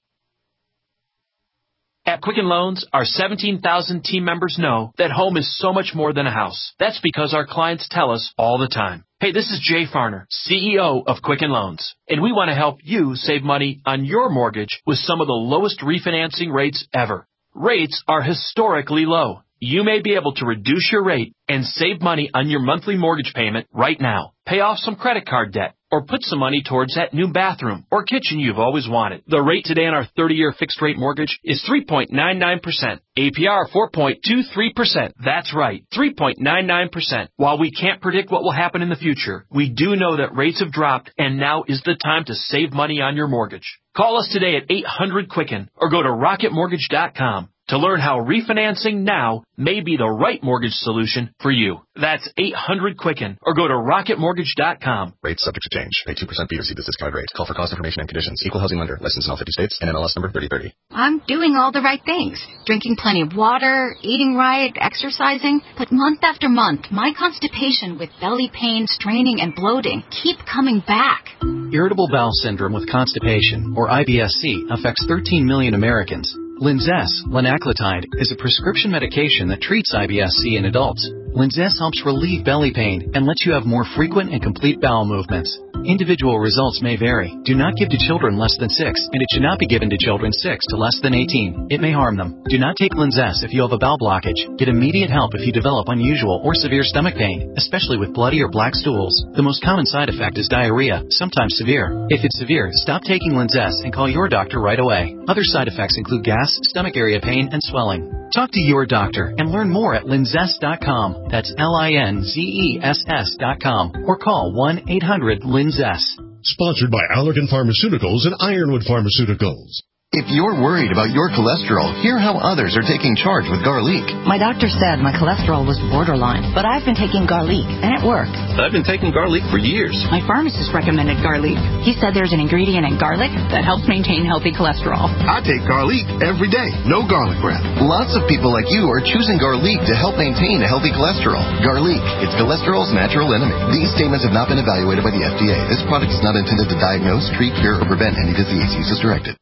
At Quicken Loans, our seventeen thousand team members know that home is so much more than a house. That's because our clients tell us all the time. Hey, this is Jay Farner, C E O of Quicken Loans, and we want to help you save money on your mortgage with some of the lowest refinancing rates ever. Rates are historically low. You may be able to reduce your rate and save money on your monthly mortgage payment right now. Pay off some credit card debt, or put some money towards that new bathroom or kitchen you've always wanted. The rate today on our thirty-year fixed-rate mortgage is three point nine nine percent. A P R four point two three percent. That's right, three point nine nine percent. While we can't predict what will happen in the future, we do know that rates have dropped, and now is the time to save money on your mortgage. Call us today at eight hundred Quicken or go to rocket mortgage dot com. To learn how refinancing now may be the right mortgage solution for you. That's eight hundred Quicken or go to rocket mortgage dot com. Rates subject to change. Pay two percent fee to receive this discounted rate. Call for cost information and conditions. Equal housing lender. Licensed in all fifty states and N M L S number thirty thirty. I'm doing all the right things. Drinking plenty of water, eating right, exercising. But month after month, my constipation with belly pain, straining, and bloating keep coming back. Irritable bowel syndrome with constipation, or I B S C, affects thirteen million Americans. Linzess, linaclotide, is a prescription medication that treats I B S C in adults. Linzess helps relieve belly pain and lets you have more frequent and complete bowel movements. Individual results may vary. Do not give to children less than six, and it should not be given to children six to less than eighteen. It may harm them. Do not take Linzess if you have a bowel blockage. Get immediate help if you develop unusual or severe stomach pain, especially with bloody or black stools. The most common side effect is diarrhea, sometimes severe. If it's severe, stop taking Linzess and call your doctor right away. Other side effects include gas, stomach area pain, and swelling. Talk to your doctor and learn more at linzess dot com. That's L I N Z E S S dot com. Or call one eight hundred linzess. Sponsored by Allergan Pharmaceuticals and Ironwood Pharmaceuticals. If you're worried about your cholesterol, hear how others are taking charge with Garlic. My doctor said my cholesterol was borderline, but I've been taking Garlic, and it worked. I've been taking Garlic for years. My pharmacist recommended Garlic. He said there's an ingredient in garlic that helps maintain healthy cholesterol. I take Garlic every day. No garlic breath. Lots of people like you are choosing Garlic to help maintain a healthy cholesterol. Garlic, it's cholesterol's natural enemy. These statements have not been evaluated by the F D A. This product is not intended to diagnose, treat, cure, or prevent any disease. Use as directed.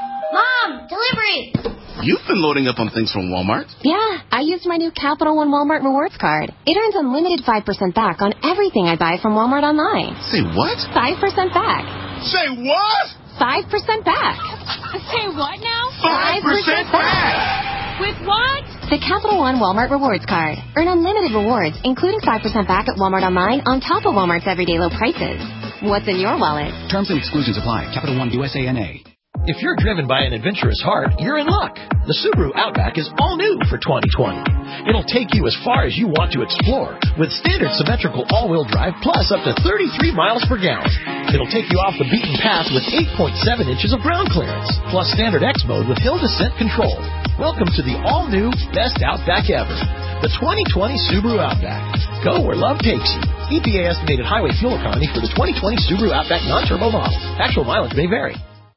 Mom, delivery! You've been loading up on things from Walmart. Yeah, I used my new Capital One Walmart Rewards card. It earns unlimited five percent back on everything I buy from Walmart online. Say what? five percent back. Say what? five percent back. Say what now? five percent back. With what? The Capital One Walmart Rewards card. Earn unlimited rewards, including five percent back at Walmart online on top of Walmart's everyday low prices. What's in your wallet? Terms and exclusions apply. Capital One U S A N A. If you're driven by an adventurous heart, you're in luck. The Subaru Outback is all new for twenty twenty. It'll take you as far as you want to explore with standard symmetrical all-wheel drive plus up to thirty-three miles per gallon. It'll take you off the beaten path with eight point seven inches of ground clearance plus standard X mode with hill descent control. Welcome to the all-new best Outback ever, the twenty twenty Subaru Outback. Go where love takes you. E P A estimated highway fuel economy for the twenty twenty Subaru Outback non-turbo model. Actual mileage may vary.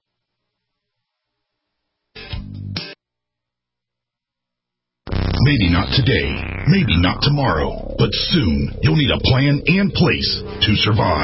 Maybe not today, maybe not tomorrow, but soon you'll need a plan and place to survive.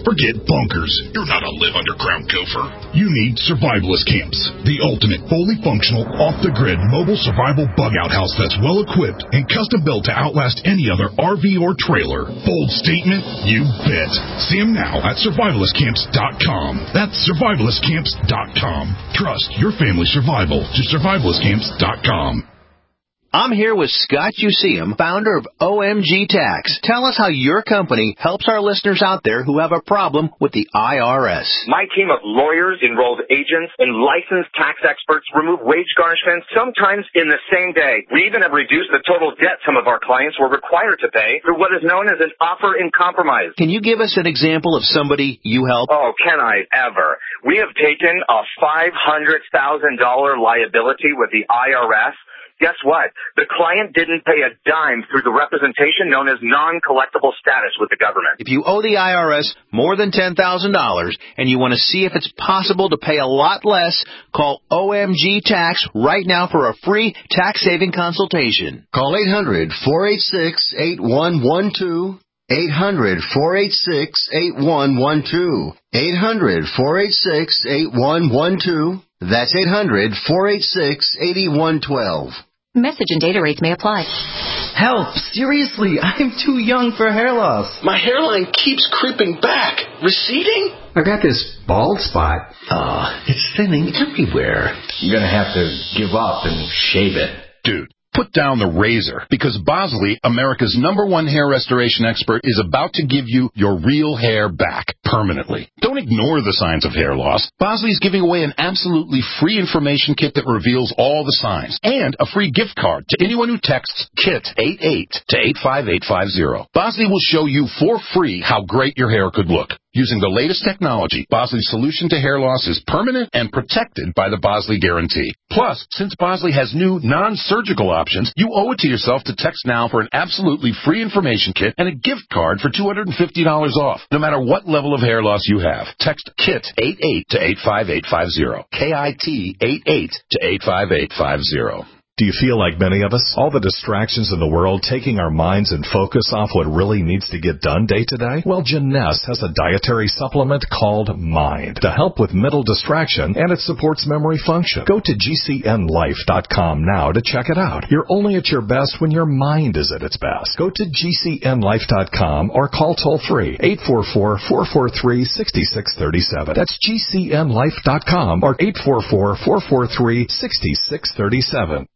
Forget bunkers. You're not a live underground gopher. You need Survivalist Camps, the ultimate fully functional, off-the-grid mobile survival bug-out house that's well-equipped and custom-built to outlast any other R V or trailer. Bold statement? You bet. See them now at survivalist camps dot com. That's survivalist camps dot com. Trust your family's survival to survivalist camps dot com. I'm here with Scott Useum, founder of O M G Tax. Tell us how your company helps our listeners out there who have a problem with the I R S. My team of lawyers, enrolled agents, and licensed tax experts remove wage garnishments sometimes in the same day. We even have reduced the total debt some of our clients were required to pay through what is known as an offer in compromise. Can you give us an example of somebody you help? Oh, can I ever? We have taken a five hundred thousand dollars liability with the I R S. Guess what? The client didn't pay a dime through the representation known as non-collectible status with the government. If you owe the I R S more than ten thousand dollars and you want to see if it's possible to pay a lot less, call O M G Tax right now for a free tax-saving consultation. Call eight hundred, four eight six, eight one one two. eight hundred, four eight six, eight one one two. eight hundred, four eight six, eight one one two. That's eight hundred, four eight six, eight one one two. Message and data rates may apply. Help! Seriously, I'm too young for hair loss. My hairline keeps creeping back. Receding? I got this bald spot. Oh, it's thinning everywhere. I'm gonna have to give up and shave it. Dude, put down the razor, because Bosley, America's number one hair restoration expert, is about to give you your real hair back permanently. Don't ignore the signs of hair loss. Bosley's giving away an absolutely free information kit that reveals all the signs, and a free gift card to anyone who texts KIT eighty-eight to eight five eight five zero. Bosley will show you for free how great your hair could look. Using the latest technology, Bosley's solution to hair loss is permanent and protected by the Bosley Guarantee. Plus, since Bosley has new non-surgical options, you owe it to yourself to text now for an absolutely free information kit and a gift card for two hundred fifty dollars off, no matter what level of hair loss you have. Text KIT eighty-eight to eight five eight five zero. K I T eighty-eight to eight five eight five zero. Do you feel like many of us? All the distractions in the world taking our minds and focus off what really needs to get done day to day? Well, Jeunesse has a dietary supplement called Mind to help with mental distraction, and it supports memory function. Go to G C N life dot com now to check it out. You're only at your best when your mind is at its best. Go to G C N life dot com or call toll-free eight four four, four four three, six six three seven. That's G C N life dot com or eight four four, four four three, six six three seven.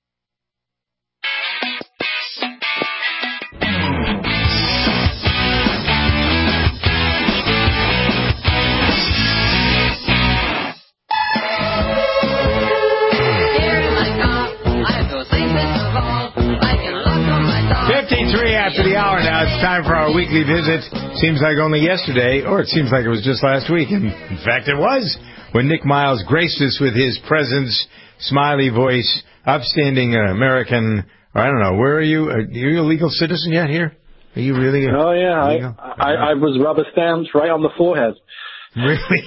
fifty-three after the hour now. It's time for our weekly visit. Seems like only yesterday, or it seems like it was just last week. And in fact, it was when Nick Miles graced us with his presence, smiley voice, upstanding American. I don't know. Where are you? Are you a legal citizen yet here? Are you really? A oh, yeah. I, I, I was rubber stamped right on the forehead. Really?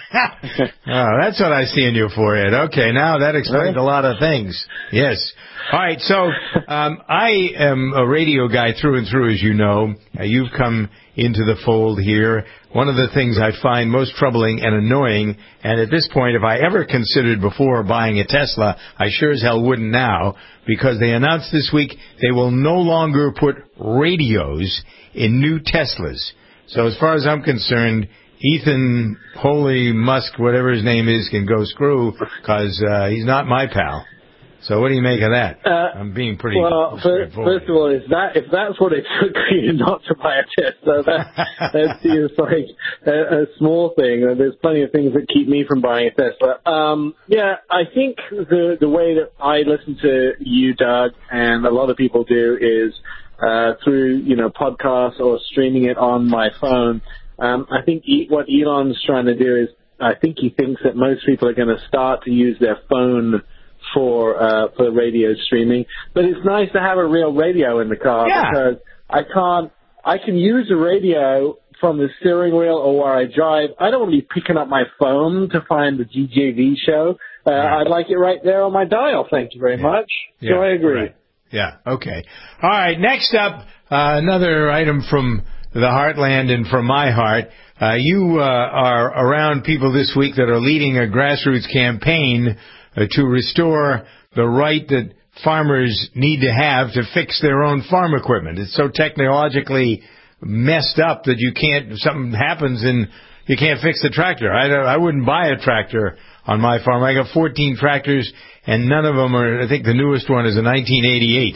Oh, that's what I see in your forehead. Okay, now that explains a lot of things. Yes. All right, so um, I am a radio guy through and through, as you know. Uh, you've come into the fold here. One of the things I find most troubling and annoying, and at this point, if I ever considered before buying a Tesla, I sure as hell wouldn't now, because they announced this week they will no longer put radios in new Teslas. So as far as I'm concerned, Ethan Holy Musk, whatever his name is, can go screw, because uh, he's not my pal. So what do you make of that? Uh, I'm being pretty well. First, first of all, if that if that's what it took for you not to buy a Tesla, that that seems like a, a small thing. There's plenty of things that keep me from buying a Tesla. Um, yeah, I think the the way that I listen to you, Doug, and a lot of people do is uh, through you know podcasts or streaming it on my phone. Um, I think e- what Elon's trying to do is, I think he thinks that most people are going to start to use their phone for uh, for radio streaming. But it's nice to have a real radio in the car yeah. because I can't, I can use a radio from the steering wheel or where I drive. I don't want to be picking up my phone to find the D J V show. Uh, yeah. I'd like it right there on my dial. Thank you very yeah. much. Yeah. So I agree. Right. Yeah, okay. All right, next up, uh, another item from the heartland and from my heart, uh, you uh, are around people this week that are leading a grassroots campaign uh, to restore the right that farmers need to have to fix their own farm equipment. It's so technologically messed up that you can't, if something happens and you can't fix the tractor. I, I wouldn't buy a tractor on my farm. I got fourteen tractors, and none of them are, I think the newest one is a nineteen eighty-eight.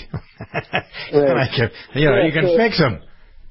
Right. can, you know, yeah, you can so, fix them.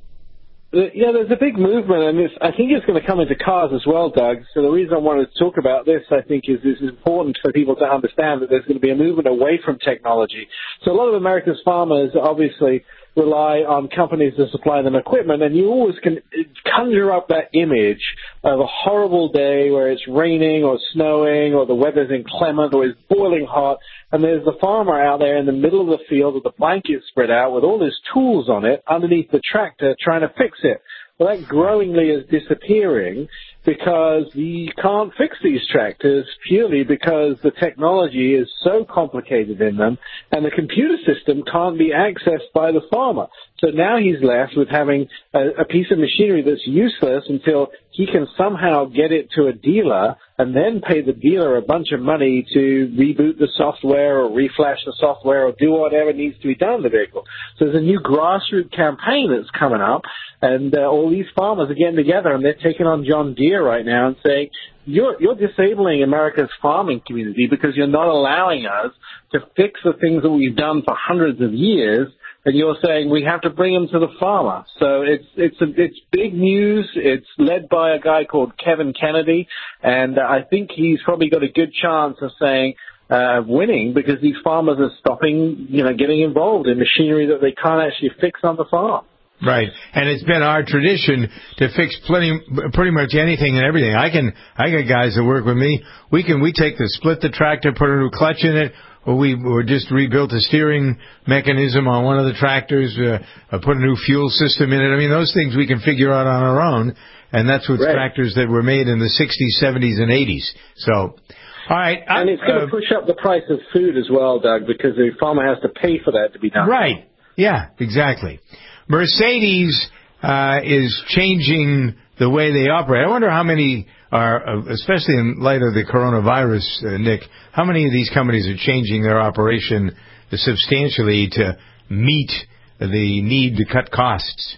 Yeah, there's a big movement, and it's, I think it's going to come into cars as well, Doug. So the reason I wanted to talk about this, I think, is it's important for people to understand that there's going to be a movement away from technology. So a lot of America's farmers obviously rely on companies to supply them equipment, and you always can conjure up that image of a horrible day where it's raining or snowing or the weather's inclement or it's boiling hot, and there's the farmer out there in the middle of the field with the blanket spread out with all his tools on it underneath the tractor trying to fix it. Well, that growingly is disappearing because you can't fix these tractors purely because the technology is so complicated in them and the computer system can't be accessed by the farmer. So now he's left with having a, a piece of machinery that's useless until he can somehow get it to a dealer and then pay the dealer a bunch of money to reboot the software or reflash the software or do whatever needs to be done in the vehicle. So there's a new grassroots campaign that's coming up, and uh, all these farmers are getting together, and they're taking on John Deere right now and saying, you're, you're disabling America's farming community because you're not allowing us to fix the things that we've done for hundreds of years, and you're saying we have to bring them to the farmer. So it's it's a, it's big news. It's led by a guy called Kevin Kennedy, and I think he's probably got a good chance of saying uh, winning because these farmers are stopping, you know, getting involved in machinery that they can't actually fix on the farm. Right, and it's been our tradition to fix plenty, pretty much anything and everything. I can, I got guys that work with me. We can, we take the split the tractor, put a new clutch in it, or we or just rebuilt a steering mechanism on one of the tractors, uh, put a new fuel system in it. I mean, those things we can figure out on our own, and that's with right. tractors that were made in the sixties, seventies, and eighties. So, all right. And it's going to uh, push up the price of food as well, Doug, because the farmer has to pay for that to be done. Right. Yeah, exactly. Mercedes uh, is changing the way they operate. I wonder how many are, especially in light of the coronavirus, uh, Nick, how many of these companies are changing their operation substantially to meet the need to cut costs?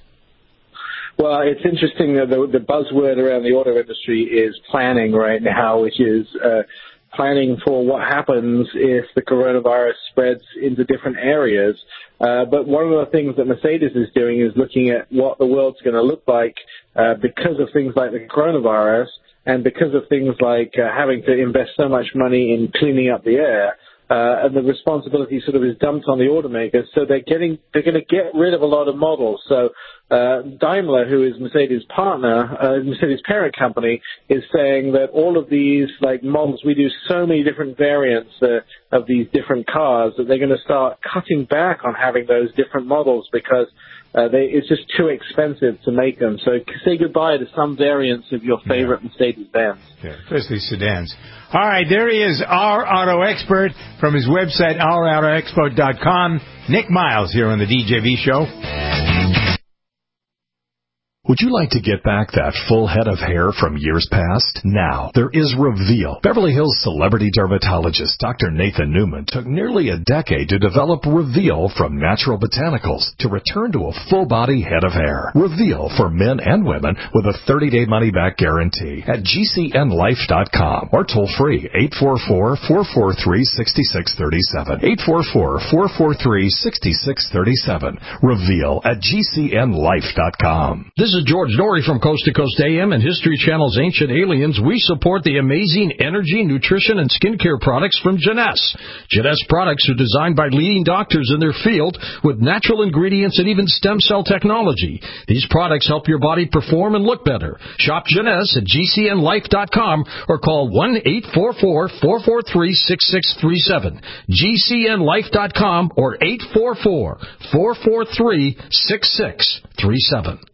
Well, it's interesting that the, the buzzword around the auto industry is planning right now, which is uh, planning for what happens if the coronavirus spreads into different areas. Uh, but one of the things that Mercedes is doing is looking at what the world's going to look like uh, because of things like the coronavirus and because of things like uh, having to invest so much money in cleaning up the air. Uh, and the responsibility sort of is dumped on the automakers. So they're getting, they're going to get rid of a lot of models. So, uh, Daimler, who is Mercedes' partner, uh, Mercedes' parent company, is saying that all of these, like, models, we do so many different variants, uh, of these different cars that they're going to start cutting back on having those different models because, uh, they, it's just too expensive to make them. So say goodbye to some variants of your favorite yeah. Mercedes-Benz. Yeah, especially sedans. All right, there he is, our auto expert from his website, our auto expert dot com. Nick Miles here on the D J V Show. Would you like to get back that full head of hair from years past? Now, there is Reveal. Beverly Hills celebrity dermatologist Doctor Nathan Newman took nearly a decade to develop Reveal from natural botanicals to return to a full-body head of hair. Reveal for men and women with a thirty-day money-back guarantee at G C N life dot com or toll-free eight four four, four four three, six six three seven. eight four four, four four three, six six three seven. Reveal at G C N life dot com. This This is George Norrie from Coast to Coast A M and History Channel's Ancient Aliens. We support the amazing energy, nutrition, and skincare products from Jeunesse. Jeunesse products are designed by leading doctors in their field with natural ingredients and even stem cell technology. These products help your body perform and look better. Shop Jeunesse at G C N life dot com or call one eight four four, four four three, six six three seven. G C N life dot com or eight four four, four four three, six six three seven.